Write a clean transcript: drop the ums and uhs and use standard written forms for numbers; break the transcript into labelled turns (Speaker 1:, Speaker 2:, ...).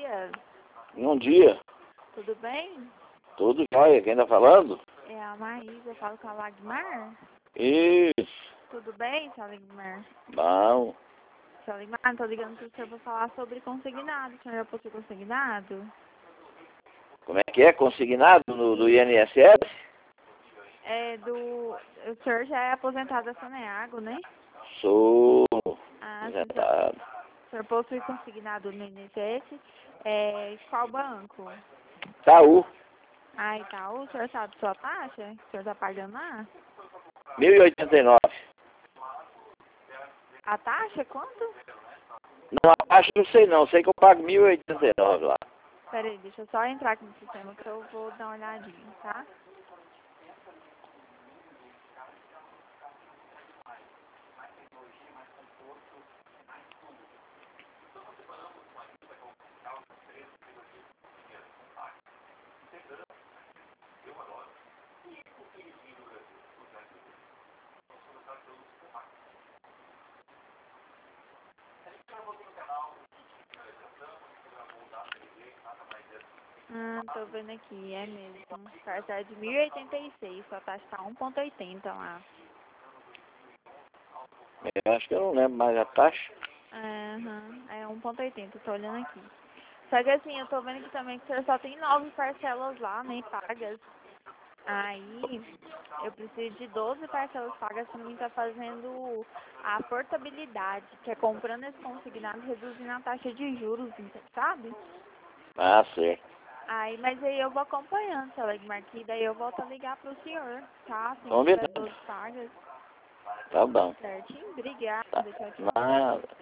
Speaker 1: dia.
Speaker 2: Bom dia.
Speaker 1: Tudo bem?
Speaker 2: Tudo jóia. Quem tá falando?
Speaker 1: É a Maísa, eu falo com a Lagmar.
Speaker 2: Isso.
Speaker 1: Tudo bem, seu Lagmar?
Speaker 2: Não.
Speaker 1: Seu Lagmar, tô ligando pro senhor pra falar sobre consignado. O senhor já possui consignado?
Speaker 2: Como é que é? Consignado do INSS?
Speaker 1: O senhor já é aposentado da Saneago, né?
Speaker 2: Sou
Speaker 1: Ah, sim,
Speaker 2: aposentado.
Speaker 1: o senhor possui consignado no INSS. Qual banco?
Speaker 2: Itaú.
Speaker 1: Ah, Itaú, o senhor sabe sua taxa? O senhor tá pagando lá?
Speaker 2: 1.089.
Speaker 1: A taxa é quanto?
Speaker 2: Não, acho que não sei não. Sei que eu pago 1.089 lá.
Speaker 1: Pera aí, deixa eu só entrar aqui no sistema que eu vou dar uma olhadinha, tá? Tô vendo aqui, é mesmo. Parcela de 1.086, sua taxa tá 1,80 lá.
Speaker 2: Eu acho que eu não lembro mais a taxa.
Speaker 1: É 1,80, tô olhando aqui. Só que assim, eu tô vendo aqui também que o senhor só tem 9 parcelas lá, nem pagas. Aí, eu preciso de 12 parcelas pagas pra mim tá fazendo a portabilidade, que é comprando esse consignado e reduzindo a taxa de juros, sabe?
Speaker 2: Ah, certo.
Speaker 1: Mas aí eu vou acompanhando, seu Legmar, que daí eu volto a ligar pro senhor, tá? Assim que tiver
Speaker 2: Combinado.
Speaker 1: 12 pagas.
Speaker 2: Tá bom.
Speaker 1: Certinho? Obrigada.
Speaker 2: Tá.
Speaker 1: Tchau, tchau.
Speaker 2: Nada.